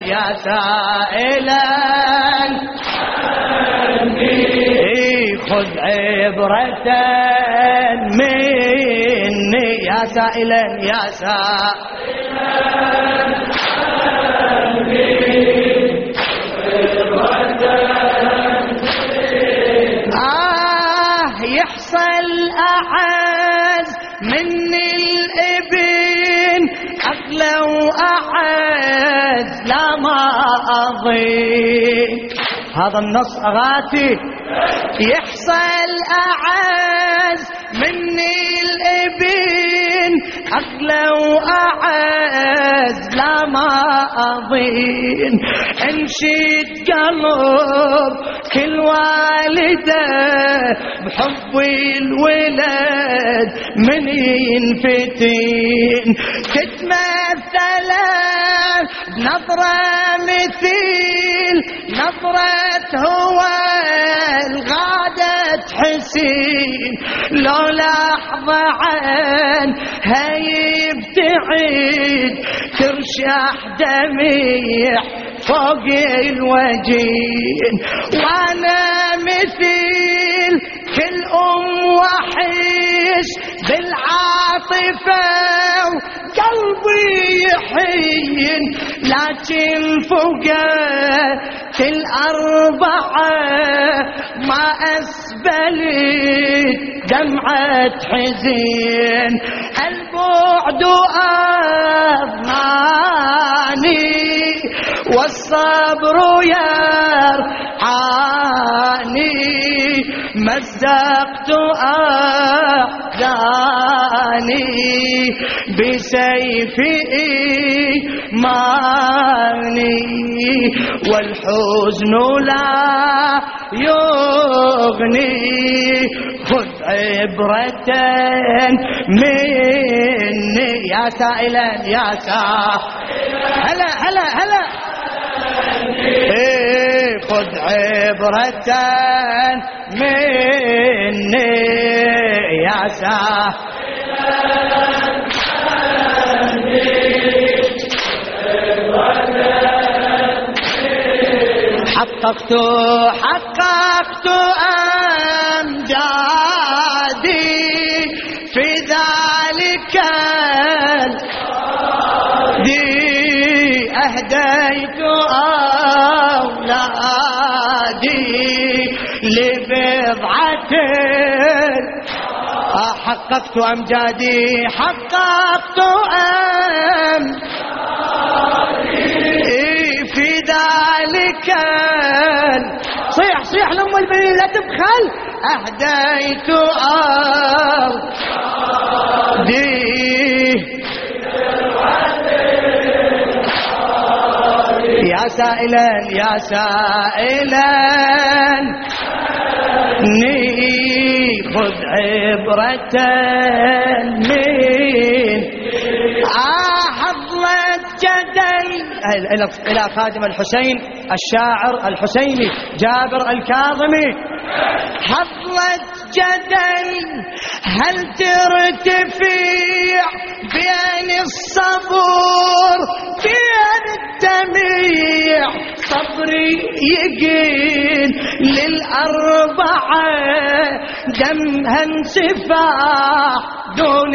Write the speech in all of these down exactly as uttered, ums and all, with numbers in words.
يا سائلا خذ عبرة مني يا سائلا يا سائلا آه يحصل أعز مني الابن أغلى وأعز لا ما أضيق هذا النص أغاتي يحصل أعز مني الابن أغلى وأعز لا ما أظن انشد قلب كل والدة بحب الولد من ينفتن تتمثل بنظرة مثيل نظرة هو الغادة حسين لو لحظة عن هيبتعد ترشح دميح فوق الوجين وانا مثل كل ام وحش بالعاطفة وقلبي يحين لكن فوقت الأربعة ما أسبلت دمعة حزين البعد أضناني والصبر يرعاني مزقت أحزاني بسيفي ماني والحزن لا يغني خذ عبرة مني يا سائلا يا سائلا هلا هلا هلا إيه خذ عبرة مني يا سائلا حققت حققت أمجادي في ذلك دي أهديت أولادي لبضعة حققت أمجادي حققت أمجادي في ذلك صيح صيح لأم البنين لا تبخل أهديت أرضي يا سائلا يا سائلا خذ عبرة من حظلت جدل إلى خادم الحسين الشاعر الحسيني جابر الكاظمي حظلت جدل هل ترتفع بين الصبر بين الدميع صبري يقين للأربعة دمها انسفاح دون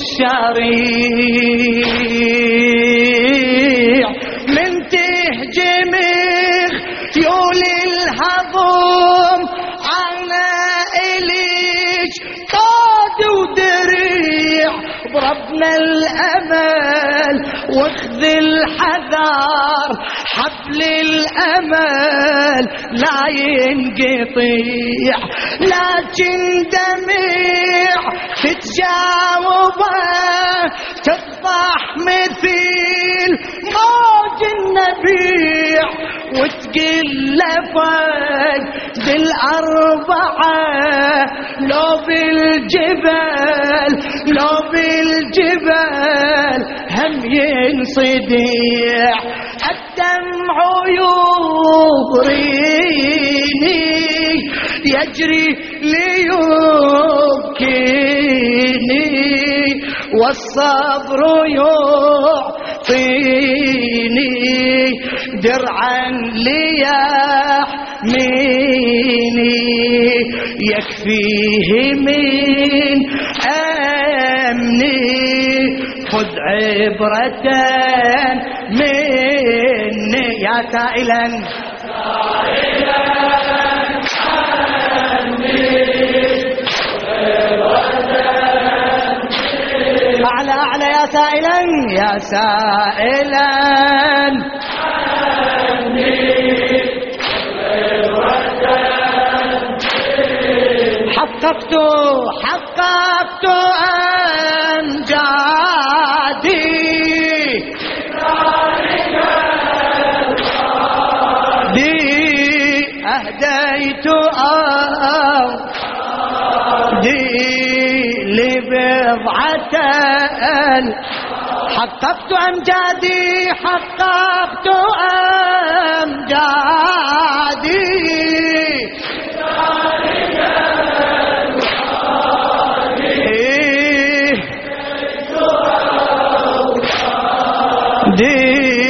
الشريع من تهجمخ يول الهضم عنا إليك قاد ودريع بربنا الأمل واخذ الحذر حبل الأمل لا ينقطيع لكن دميع تتجاوبه تفضح مثيل موج النبيع وتقل فوق بالأربعة لو بالجبال لو بالجبال هم ينصديع الدمع يضريني يجري ليبكيني والصبر يعطيني درعا ليحميني يكفيه من أمني خذ عبرة مني يا سائلا أعلى أعلى يا سائلا يا سائلا حققت حققت أمجادي دي أهديت أرضي لبضعة حققت أمجادي حققت أمجادي دي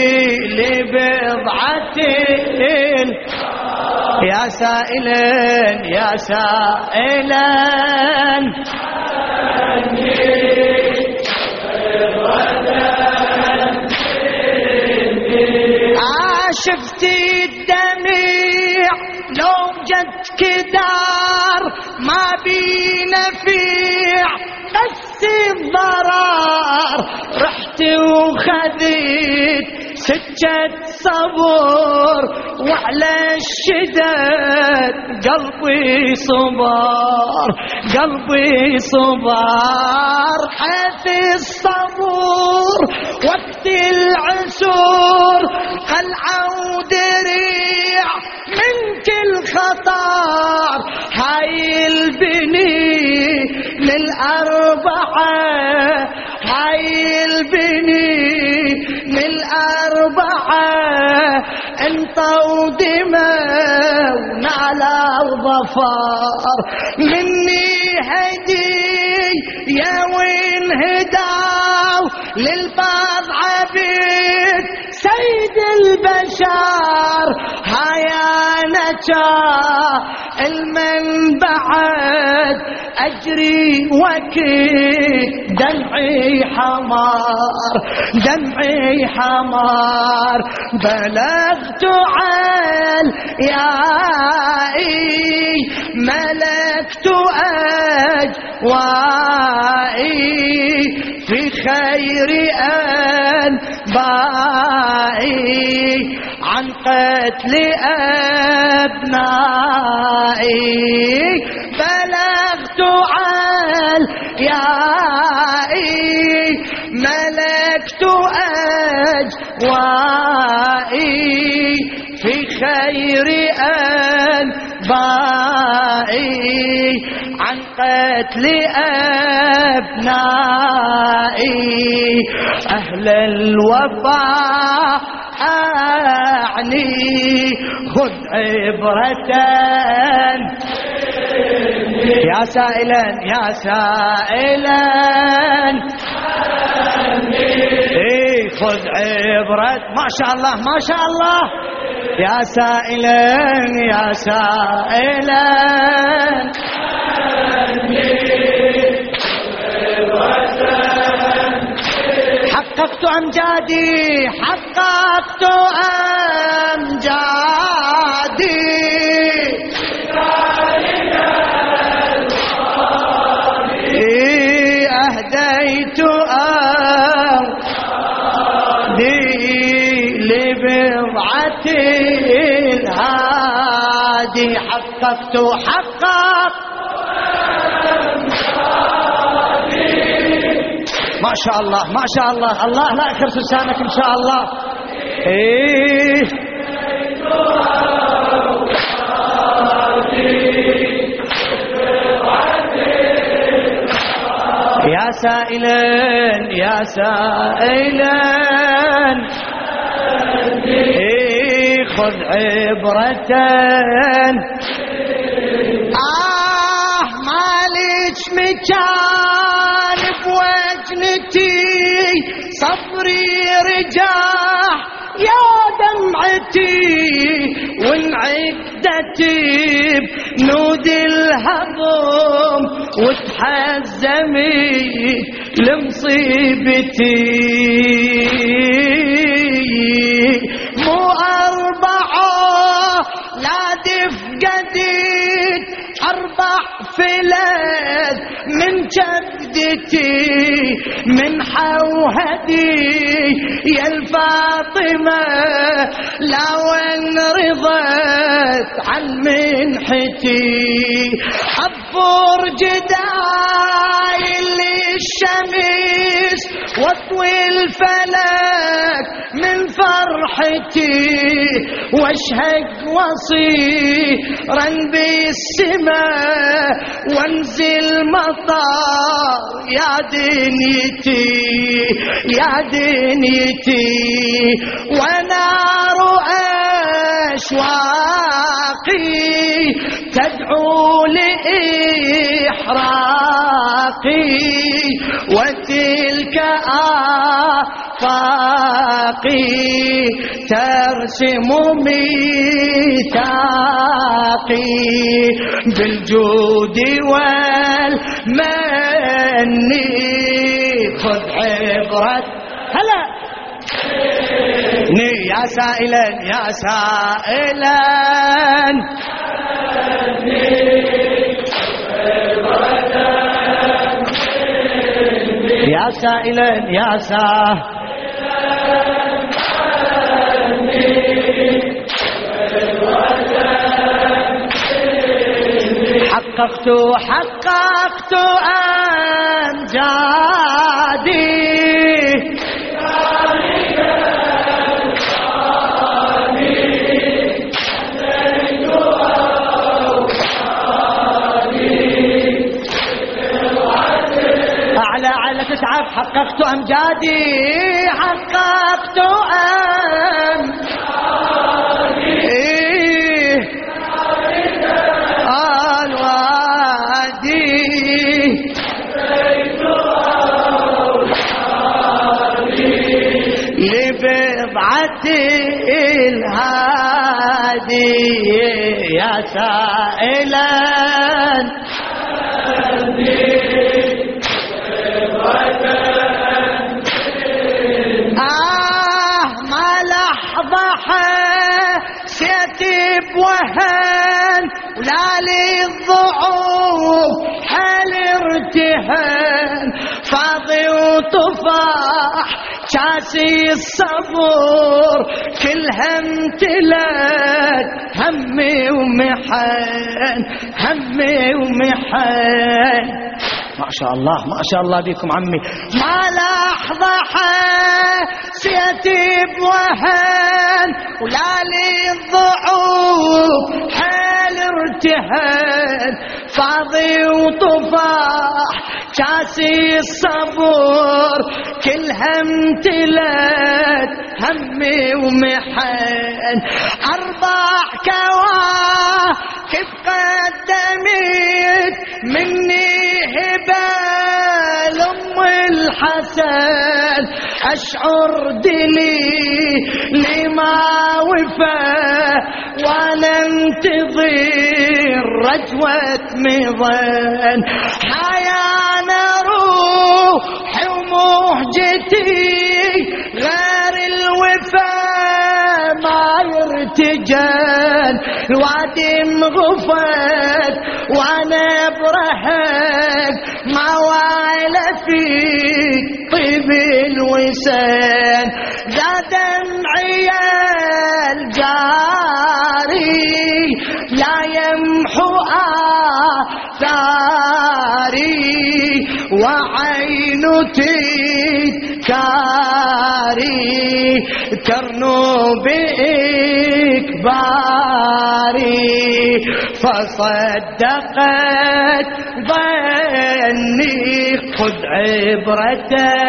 لبضعة يا سائلا يا سائلا شفتي الدميع لو جت كدار ما بينا فيع بس الضرار رحت وخذيت سكة صبر وعلى الشداد قلبي صبار قلبي صبار حيث الصبور وقت العسور قلعة ودريع من كل خطر هاي البني للأربعة هاي البني للأربعة انطوا دماء ونعلى الظفار مني هدي يا وين هداو للبعض عبيد سيد البشر هيا نجا المنبعد أجري وكيد دمعي حمار دمعي حمار بلغت عال يائي ملكت أجوائي في خير أنبائي عن قتل أبنائي بلغت عال يائي ملكت أجوائي في خير أنبائي عن قتل أبنائي أهل الوفاء أعني خذ عبرة يا سائلا يا سائلا إيه خذ عبرة ما شاء الله ما شاء الله يا سائلا يا سائلا حققت أمجادي حققت أمجادي إيه أهديت أرضي لبضعة الهادي حققت حققت ما شاء الله ما شاء الله الله لا يكرس لسانك إن شاء الله إيه يا سائلا يا سائلا إيه خذ عبرة آه مالك مكان بوجنتي صبري رجاح يا دمعة عدتي بنود الهضم وتحزمي لمصيبتي مو أربعة لا دفقديت أربع فلذ من جدتي من حوهدي يا الفاطمة لا وين رضت عن منحتي حفر جداي للشمس واطوي الفلك من فرحتي واشهق وصيرا بالسماء وانزل مطار يا دنيتي يا دنيتي ونار أشواقي تدعو لإحراقي وتلك آفاقي ترسم ميثاقي بالجود والمن خذ عبرة هلا يا سائلا يا سائلا يا سائلا يا سائلا حققت حققت أمجادي أعلى على تتعب حققت أمجادي حققت أمجادي لبضعة الهادي يا سائلا آه ما لحظة حسيتي بوهن ولا للضعوف حال ارتهان فاضي وطفاح شاسي الصبر كلها امتلأت همي ومحن همي ومحن ما شاء الله ما شاء الله بكم عمي ما لحظة حسيتي بوهن ولا للضعوف حال ارتهان فاضي وطفاح كاسي الصبر كلها امتلأت همي ومحن أربع كواكب قدمت مني هبال أم الحسن أشعر دلي لما وفى وأنا انتظر رجوة مضن حيانا روحي ومهجتي غير الوفاء ما يرتجل الوادي مغفت وانا برهق ما وايله فيك طيب الوسان زاد دمعي الجاري لا يمحو آثاري وعينتي كاري ترنو بإكباري فصدقت ظني خذ عبرة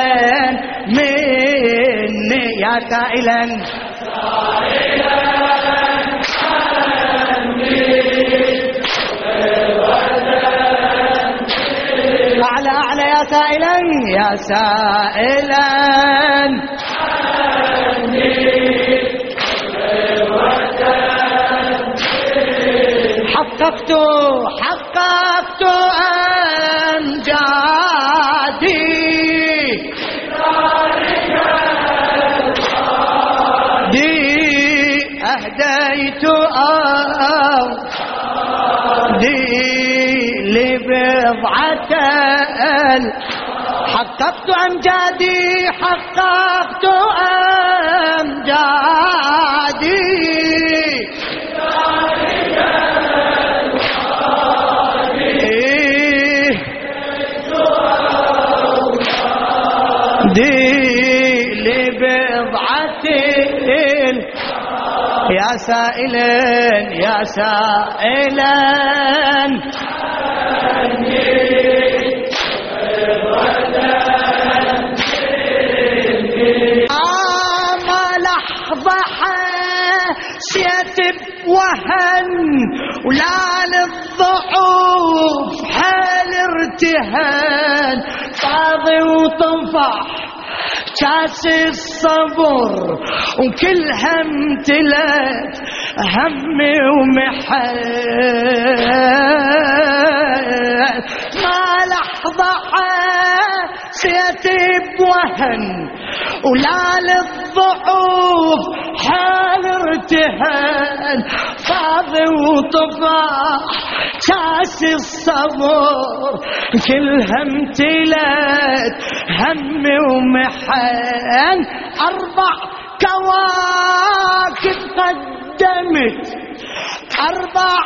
مني يا سائلا أعلى أعلى يا سائلا يا سائلا حققت حققت أمجادي دي أهديت أرضي لبضعة حققت أمجادي حققت أمجادي دي لبضعة يا سائلا يا سائلا آما لحظة حسيت بوهن ولا للضعوف حال ارتهان فاضي وطفح كاس الصبر وكل هم تلات همي ومحال ما لحظة حسيت بوهن ولا للضعوف حال ارتهان فاضي وطفح كاس الصبر كل هم تلات همي ومحن أربع كواكب قدمت أربع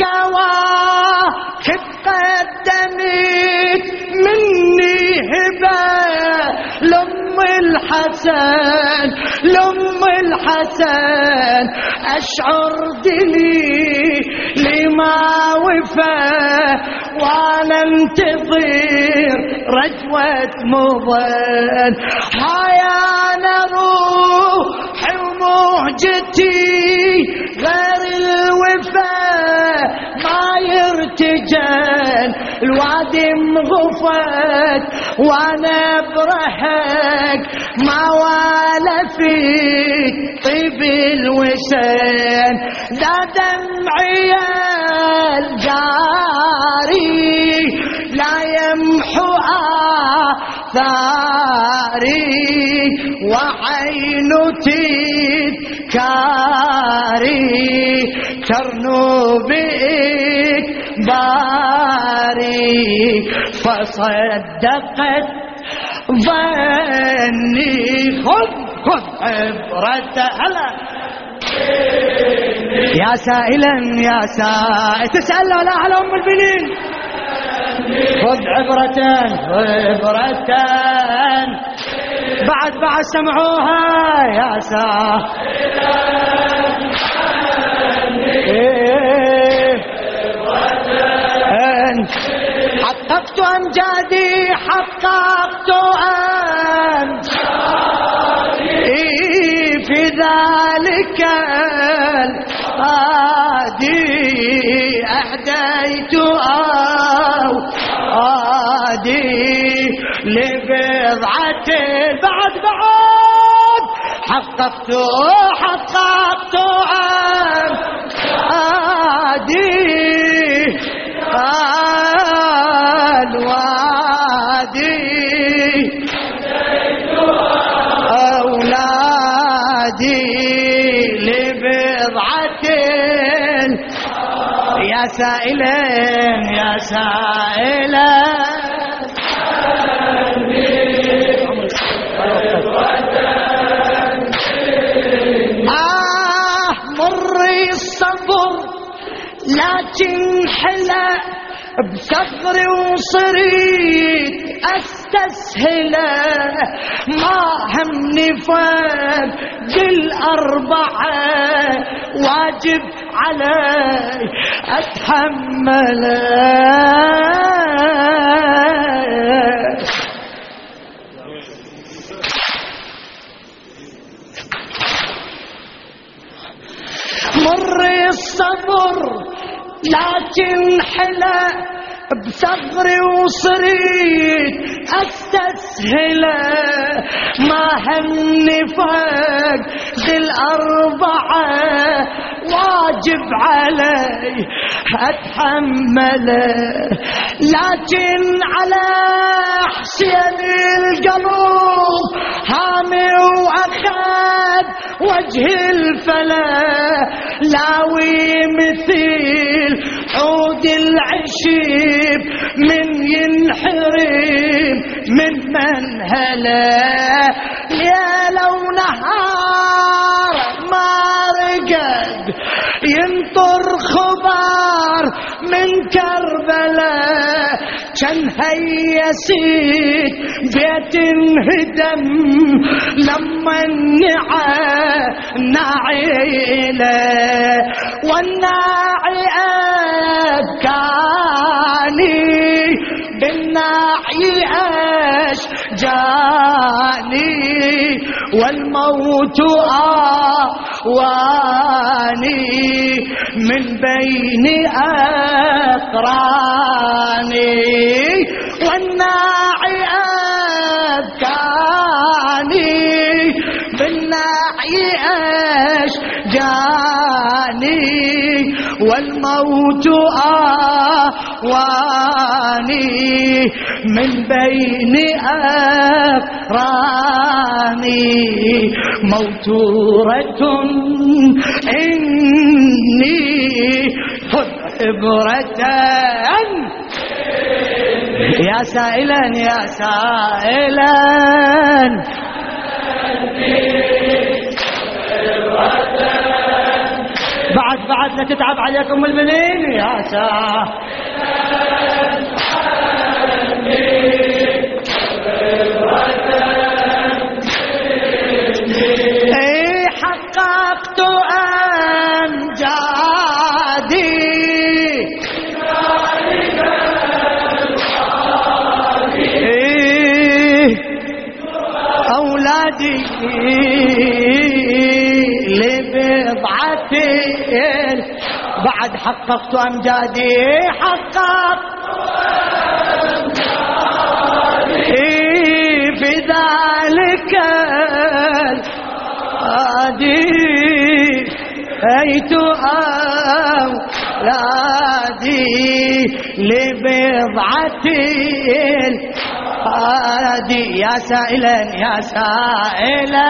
كواكب قدمت مني هبة لأم الحسن لأم الحسن أشعر دلي لما وفى وانا انتظر رجوة مضن هيا انا روحي ومهجتي غير الوفاء ما يرتجن الوادي مغفت وانا برهق ما ولا في طيب الوسن لا دمعي الجاري لا يمحو آثاري وعينتي كاري ترنو بإكباري فصدقت ظني خذ خذ عبرة هلا يا سائلا يا سائل تسأل على أهل أم البنين خذ عبرة عبرة بعد بعد سمعوها يا سائل حققت أمجادي حققت أمجادي في ذلك الآدي أهديت أودي لبضعة بعد بعد حققت حققت أمجادي الوادي أولادي لبضعة يا سائلا يا سائلا آه مري الصبر لكن حلا بثغري وصريت استسهله ما همني فوق الأربعة واجب علي أتحمله مري الصبر لكن حلا بثغري وصريت استسهله ما همني فوق ذي الأربعة واجب واجب علي أتحمله، لكن على حسين القلب هامي وأخذ وجه الفلا، لاوي مثل عود العشيب من ينحرم من منهله، ليل ونهار ما رقد ينطر خبر من كربلاء، كان هيسيد بيت انهدم لما النعى ناعيله، والناعي أبكاني بالناعي أشجاني، والموت آواني من بين أقراني، والناعي أبكاني بالناعي أشجاني، والموت آواني من بين أقراني، موتورة إني خذ عبرة يا سائلا يا سائلا بعد بعد لا تتعب عليكم الملين يا سائلا. اي حققت امجادي اولادي لبضعتي بعد حققت امجادي حققت في ذلك الهادي أيت أولادي لبضعتي الهادي يا سائلا يا سائلا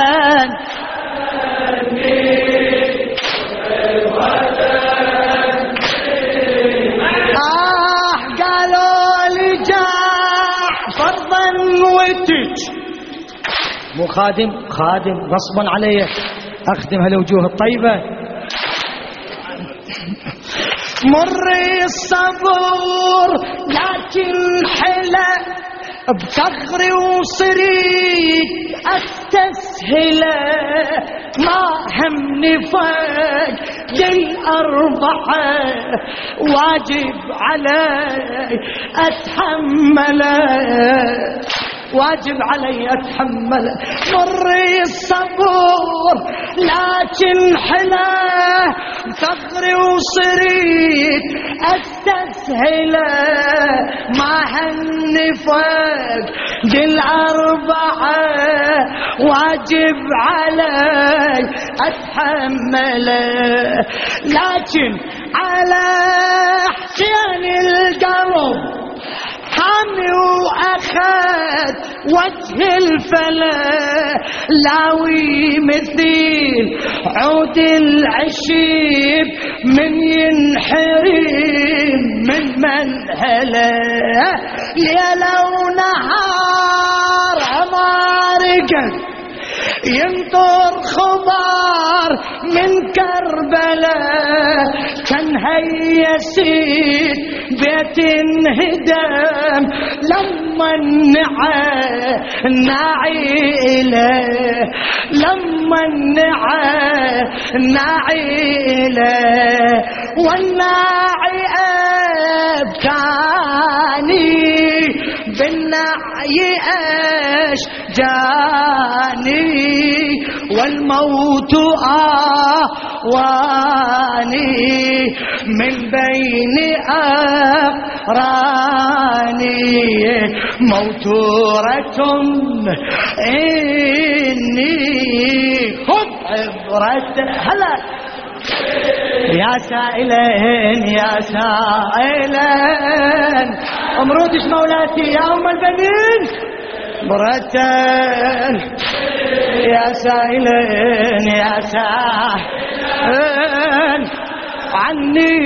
آه قالوا لي جعفر ظنوتك مو خادم خادم غصبا علي أخدم هالوجوه الطيبة، مري الصبر لكن حلا بثغري وصريت استسهله، ما همني فوق الأربعة واجب علي أتحمله، واجب علي أتحمل مري الصبر لكن حلا ثغري وصريت استسهله، ما هني فوق دي الأربعة واجب علي أتحمله، لكن على حسين القلب حامي وأخذ وجه الفلا، لاوي مثيل عود العشيب من ينحرم من منهله، ليلة ونهار ما رقد ينطر خبر من كربلاء، كان هيسيد بيت انهدم لما النعى ناعيله، لما النعى ناعيله، والناعي أبكاني بالنعي أشجاني، والموت آواني من بين أقراني، موتورة إني خذ عبرة هلا يا سائلين يا سائلين امرودش مولاتي يا ام البنين مرتين يا سائلين يا سائلين عني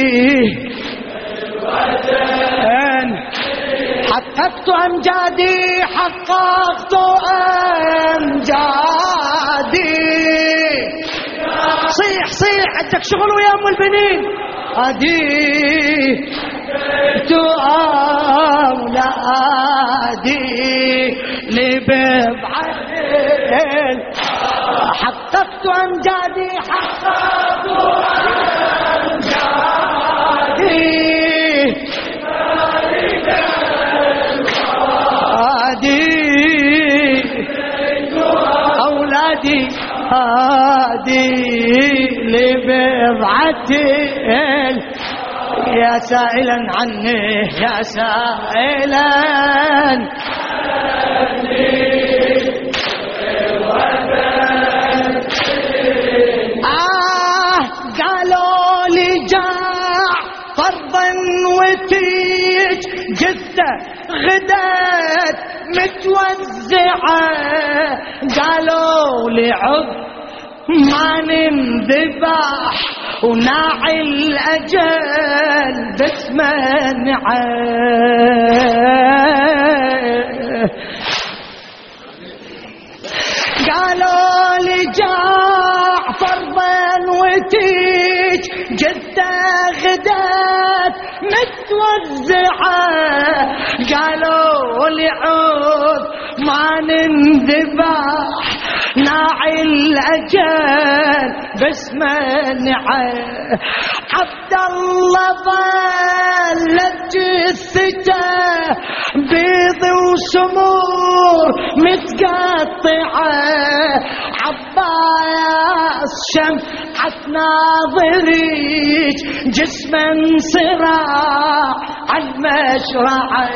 حققت أمجادي حققت أمجادي صيح صيح عندك شغل ويا أم البنين أدي تو أولادي لبضعتين حققت أمجادي حققت أمجادي أولادي هادي لبضعتين يا سائلا عني يا سائلا آه قالوا لي جاع فرضا وتيج جثة غدت متوزعة قالوا لي عض ما ننذبح وناعي الأجل بس منعه قالوا لي جعفر بن وتيج جثة غدات متوزعة قالوا لي عود ما ننذبح ناعي الأجل بس منعه عبد الله ظلت جثته بيض وسمور متقطعه عباس شمعة ناظريج جسما صراع عالمشرعه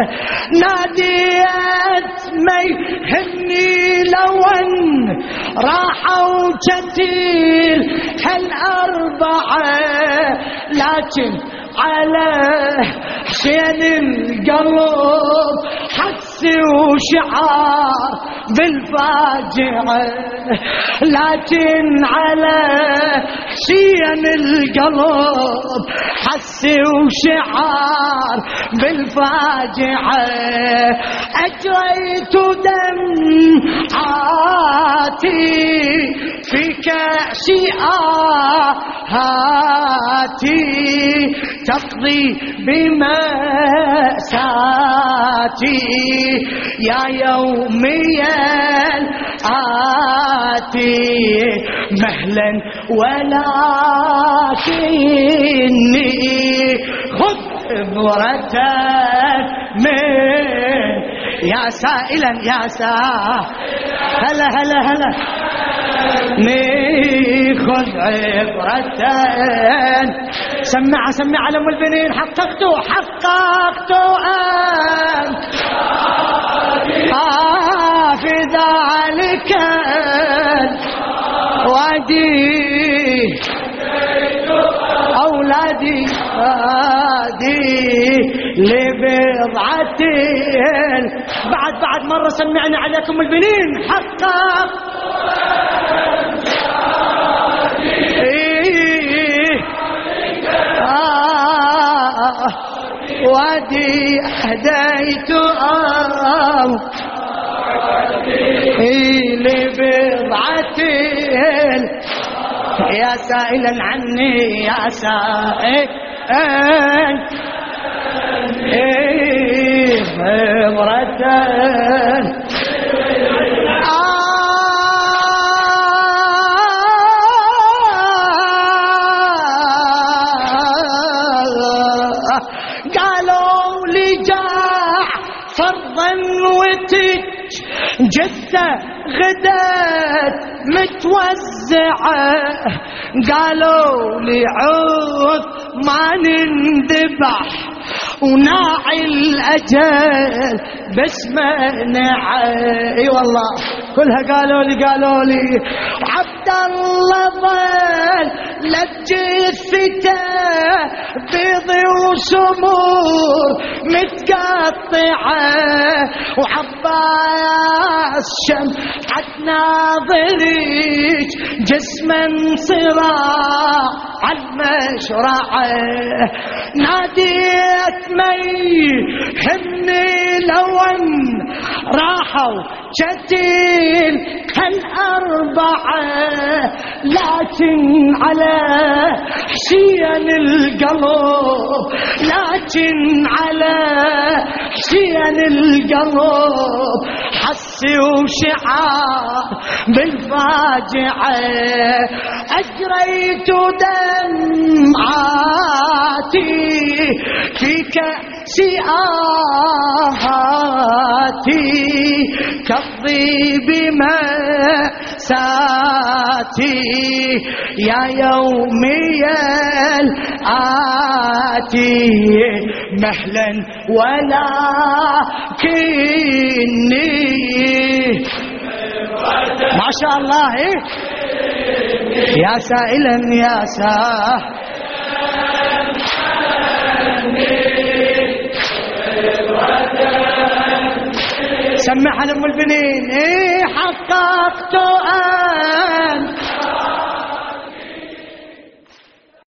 ناديت ما يهني لون راحوا جتيل هالأربعة لكن على حسين القلب حس وشعار بالفاجعة لكن على حسين القلب حس وشعار بالفاجعة أجريت دمعاتي في كأس آهاتي تقضي بمأساتي يا يومي الآتي مهلا ولكني خذ عبرة من يا سائلا يا سائلا هلا هلا هلا خذ عبرة سمع سمع على ام البنين حققت حققت أنت آه في ذلك وادي أولادي هادي لبضعتين بعد بعد مرة سمعنا عليكم البنين حقق وادي أهديت أم لبضعتين يا سائلا عني يا سائل مرتين جثة غدت متوزعة قالوا لي عود ما ننذبح وناعي الأجل بس منعه اي والله كلها قالوا لي قالوا لي عبد الله ظل لجثته بيض وسمور متقطعة وعباس شمعة ناظريك جسما صراع المشرعة ناديت مي همي لون راحوا جتيل هالأربعة لكن على حسين القلب لكن على حسين القلب حسي وشعار بالفاجعة أجريت دمعاتي في كأس آهاتي كالضيب مساتي يا يومي الآتي مهلا ولكني ما شاء الله يا سائلا يا سائل سمعها لأم البنين. إيه حققت أن